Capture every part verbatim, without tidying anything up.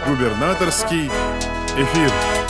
Губернаторский эфир.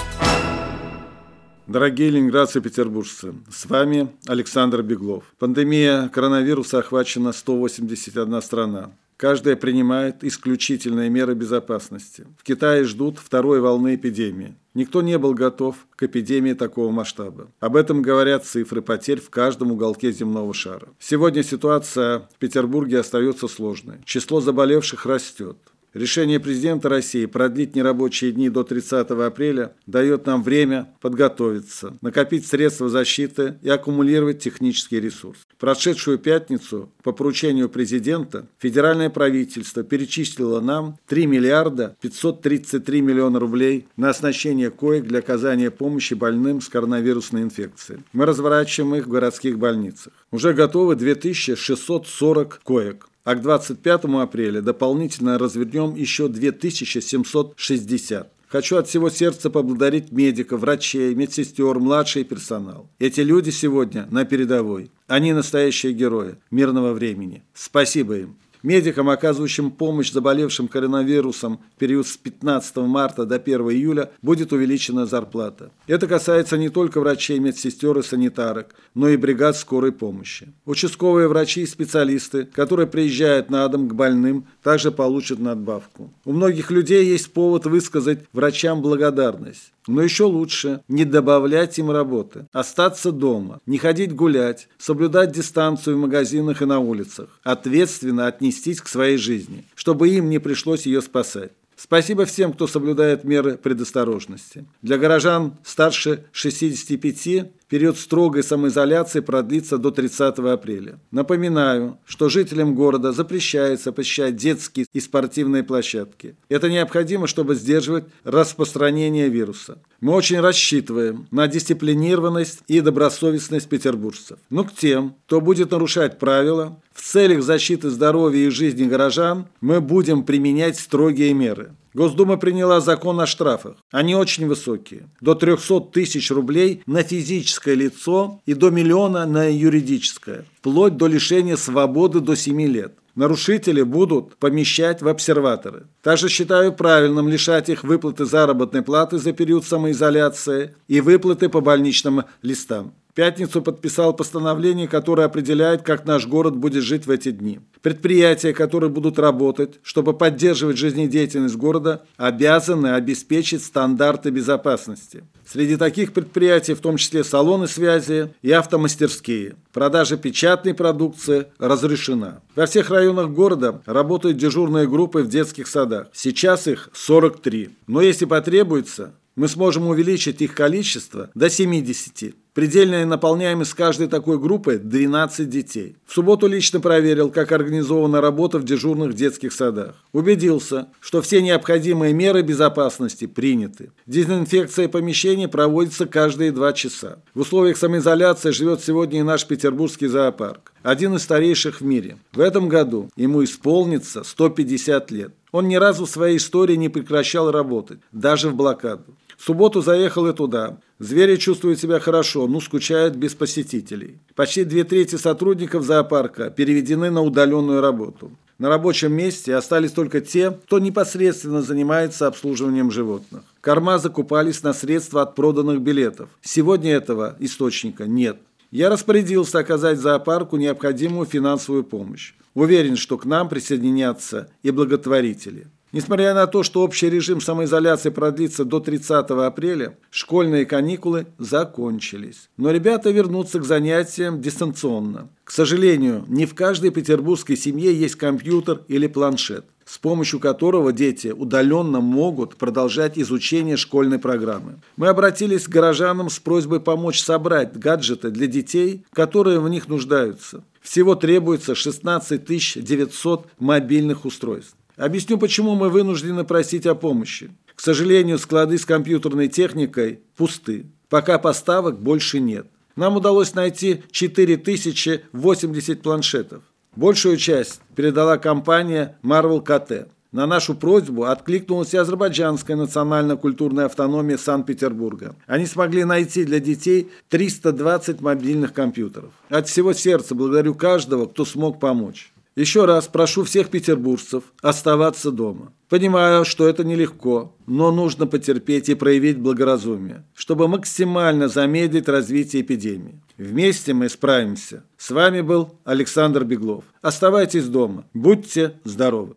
Дорогие ленинградцы и петербуржцы, с вами Александр Беглов. Пандемия коронавируса охвачена сто восемьдесят одна страна. Каждая принимает исключительные меры безопасности. В Китае ждут второй волны эпидемии. Никто не был готов к эпидемии такого масштаба. Об этом говорят цифры потерь в каждом уголке земного шара. Сегодня ситуация в Петербурге остается сложной. Число заболевших растет. Решение президента России продлить нерабочие дни до тридцатого апреля дает нам время подготовиться, накопить средства защиты и аккумулировать технический ресурс. В прошедшую пятницу по поручению президента федеральное правительство перечислило нам три миллиарда пятьсот тридцать три миллиона рублей на оснащение коек для оказания помощи больным с коронавирусной инфекцией. Мы разворачиваем их в городских больницах. Уже готовы две тысячи шестьсот сорок коек. А к двадцать пятому апреля дополнительно развернем еще две тысячи семьсот шестьдесят. Хочу от всего сердца поблагодарить медиков, врачей, медсестер, младший персонал. Эти люди сегодня на передовой. Они настоящие герои мирного времени. Спасибо им. Медикам, оказывающим помощь заболевшим коронавирусом в период с пятнадцатого марта до первого июля, будет увеличена зарплата. Это касается не только врачей, медсестер и санитарок, но и бригад скорой помощи. Участковые врачи и специалисты, которые приезжают на дом к больным, также получат надбавку. У многих людей есть повод высказать врачам благодарность. Но еще лучше не добавлять им работы, остаться дома, не ходить гулять, соблюдать дистанцию в магазинах и на улицах, ответственно отнестись к своей жизни, чтобы им не пришлось ее спасать. Спасибо всем, кто соблюдает меры предосторожности. Для горожан старше шестидесяти пяти период строгой самоизоляции продлится до тридцатого апреля. Напоминаю, что жителям города запрещается посещать детские и спортивные площадки. Это необходимо, чтобы сдерживать распространение вируса. Мы очень рассчитываем на дисциплинированность и добросовестность петербуржцев. Но к тем, кто будет нарушать правила, в целях защиты здоровья и жизни горожан мы будем применять строгие меры. Госдума приняла закон о штрафах. Они очень высокие. До трехсот тысяч рублей на физическое лицо и до миллиона на юридическое. Вплоть до лишения свободы до семи лет. Нарушители будут помещать в обсерваторы. Также считаю правильным лишать их выплаты заработной платы за период самоизоляции и выплаты по больничным листам. В пятницу подписал постановление, которое определяет, как наш город будет жить в эти дни. Предприятия, которые будут работать, чтобы поддерживать жизнедеятельность города, обязаны обеспечить стандарты безопасности. Среди таких предприятий в том числе салоны связи и автомастерские. Продажа печатной продукции разрешена. Во всех районах города работают дежурные группы в детских садах. Сейчас их сорок три. Но если потребуется, мы сможем увеличить их количество до семидесяти. Предельная наполняемость каждой такой группы – двенадцать детей. В субботу лично проверил, как организована работа в дежурных детских садах. Убедился, что все необходимые меры безопасности приняты. Дезинфекция помещений проводится каждые два часа. В условиях самоизоляции живет сегодня и наш петербургский зоопарк. Один из старейших в мире. В этом году ему исполнится сто пятьдесят лет. Он ни разу в своей истории не прекращал работать, даже в блокаду. В субботу заехал и туда. Звери чувствуют себя хорошо, но скучают без посетителей. Почти две трети сотрудников зоопарка переведены на удаленную работу. На рабочем месте остались только те, кто непосредственно занимается обслуживанием животных. Корма закупались на средства от проданных билетов. Сегодня этого источника нет. Я распорядился оказать зоопарку необходимую финансовую помощь. Уверен, что к нам присоединятся и благотворители. Несмотря на то, что общий режим самоизоляции продлится до тридцатого апреля, школьные каникулы закончились. Но ребята вернутся к занятиям дистанционно. К сожалению, не в каждой петербургской семье есть компьютер или планшет, с помощью которого дети удаленно могут продолжать изучение школьной программы. Мы обратились к горожанам с просьбой помочь собрать гаджеты для детей, которые в них нуждаются. Всего требуется шестнадцать тысяч девятьсот мобильных устройств. Объясню, почему мы вынуждены просить о помощи. К сожалению, склады с компьютерной техникой пусты. Пока поставок больше нет. Нам удалось найти четыре тысячи восемьдесят планшетов. Большую часть передала компания Marvel ка тэ. На нашу просьбу откликнулась и Азербайджанская национально-культурная автономия Санкт-Петербурга. Они смогли найти для детей триста двадцать мобильных компьютеров. От всего сердца благодарю каждого, кто смог помочь. Еще раз прошу всех петербуржцев оставаться дома. Понимаю, что это нелегко, но нужно потерпеть и проявить благоразумие, чтобы максимально замедлить развитие эпидемии. Вместе мы справимся. С вами был Александр Беглов. Оставайтесь дома. Будьте здоровы.